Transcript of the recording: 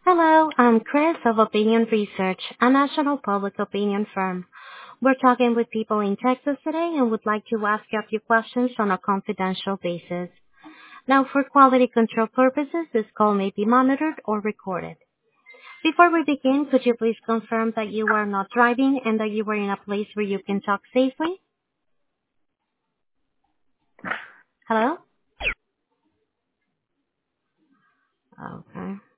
Hello, I'm Chris of Opinion Research, a national public opinion firm. We're talking with people in Texas today and would like to ask you a few questions on a confidential basis. Now, for quality control purposes, this call may be monitored or recorded. Before we begin, could you please confirm that you are not driving and that you are in a place where you can talk safely? Hello? Okay.